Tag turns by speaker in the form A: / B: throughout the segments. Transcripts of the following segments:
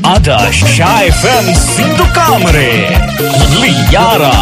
A: Ada Shah FM Sindu Kamare Liara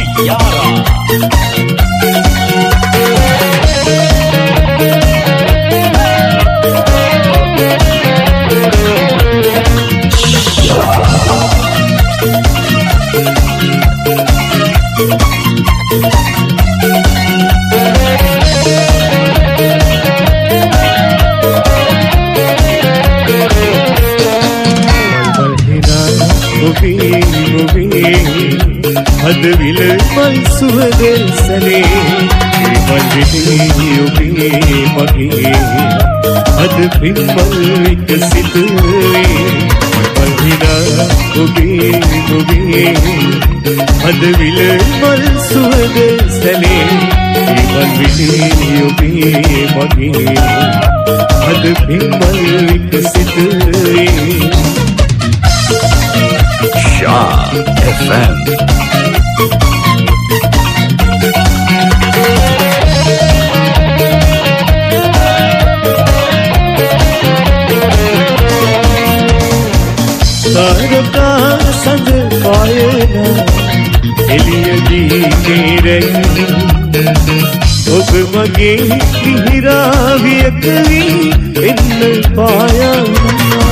B: Ad vile mal sude sale Malvili ubi magi Ad pimbal ikasitwe Malvina ubi Ad vile mal sude sale Malvili ubi magi Ad pimbal ikasitwe
A: Shah FM
B: Tarka sang payana eliya jeere ob mage mihraviyakvi enna payana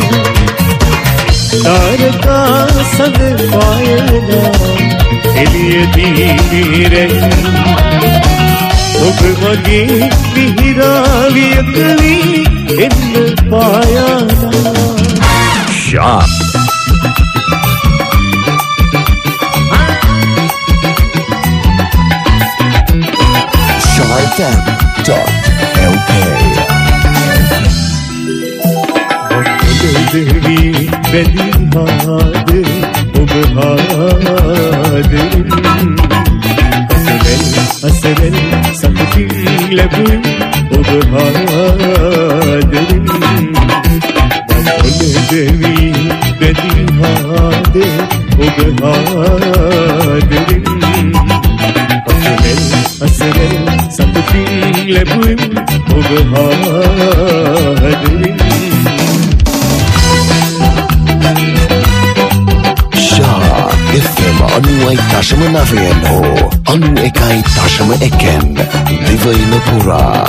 B: Tarka sang payana eliya jeere ob mage mihraviyakvi enna payana
A: Shah FM.lk
B: Devi bedi haad ob haad asrel sakti labu ob haad Devi bedi haad ob haad asrel sakti labu ob haad
A: FM 91.9 හෝ 91.1 දිවයින පුරා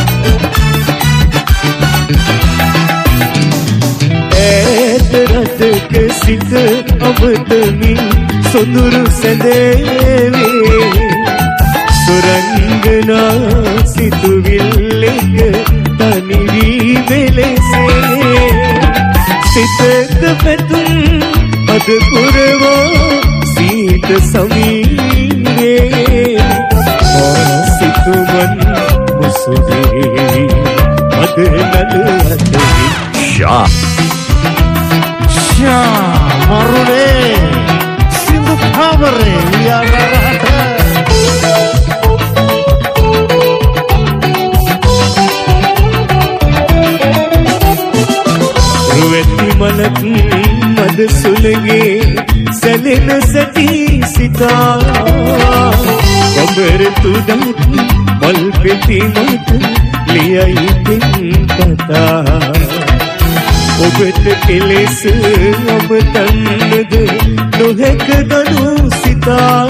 B: රටක සිට ඔබටමි සොඳුරු සැදේවේ සුරංගනා සිතුවිල්ලක තනි වී මෙලෙසේ සිතක පැතුම් අද පුරවා සීත සමීරේ මා සිතුමන් මුසුදේ අද නලුවතේ
A: Shah
B: Marune Sindu Kamare Liara Ruwetti malak mad sulge Selena sati sita Kabar tudat mal peti mat liyai tin kata ඔබට කෙලෙස ඔබ තන්නද නොහැක දනු සිතා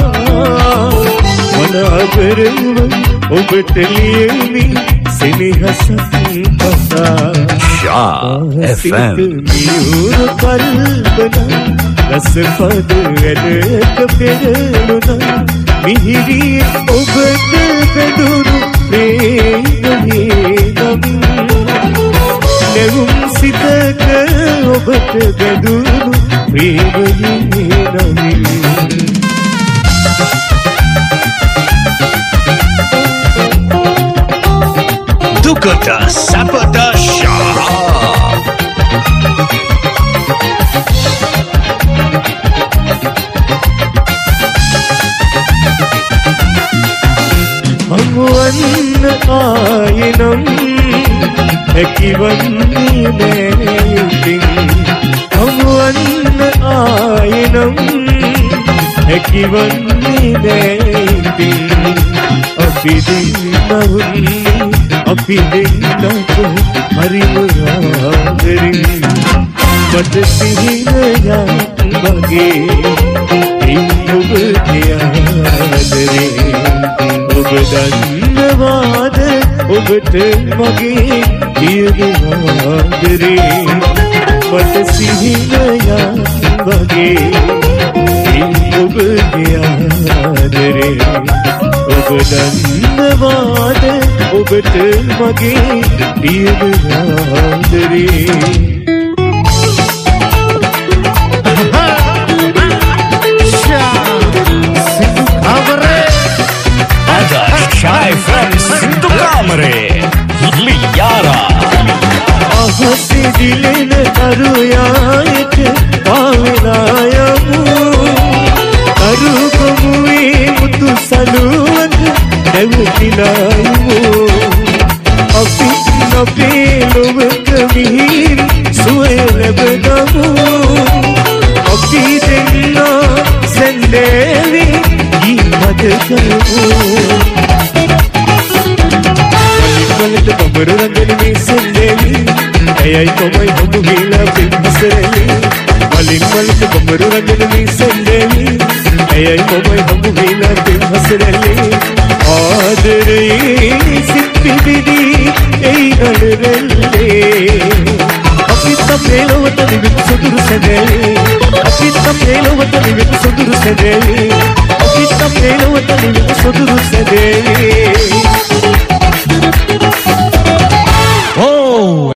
B: මනබරව ඔබට ලියමි සෙනෙහසක් පතා
A: Shah FM
B: මියුර කල්පනා රස පද වැඩක පෙරළුණා මිහිරි ඔබට පැදුණු ප්‍රේමයේ නම් නැවුම් සිතක ඔබට බැඳුණු ප්‍රේමයේ නමින්
A: දුකට සැපට Shah
B: හමුවන්න ආයෙනම් හැකිවන්නේ නෑතින් හමුවන්න ආයෙනම් හැකිවන්නේ නෑතින් අපි දෙන්නවුන්නේ අපි දෙන්නට හරිම ආදරින් මට සිහිනයක් වගේ ඔබගේ ආදරේ ඔබ දන්නවාද ඔබට මගේ තියෙන ආදරේ මට සිහිනයක් වගේ ඔබගේ ආදරේ ඔබ දන්නවාද ඔබට මගේ තියෙන ආදරේ
A: Shy from Sindhu Kamare Liara
B: ahasi dilena karuyayet pavilayamu karu komuwe mutu saluwak devutilayamu api nabe lobak mihir suwe lebadamu api denna sendevi gimad karu මලට බඹරු රංගන මේ සෙල්ලෙලි ඇයයි කොමයි හොඳු ගිලා පිටසරෙලි මලින් මලට බඹරු රංගන මේ සෙල්ලෙලි ඇයයි කොමයි හොඳු ගිලා පිටසරෙලි ආදරේ සිත්විදි ඒ නඩරෙල්ලේ අපිට මේලොවට නිවිත සුදුරු සැදෙලි අපිට මේලොවට නිවිත සුදුරු සැදෙලි අපිට මේලොවට නිවිත සුදුරු සැදෙලි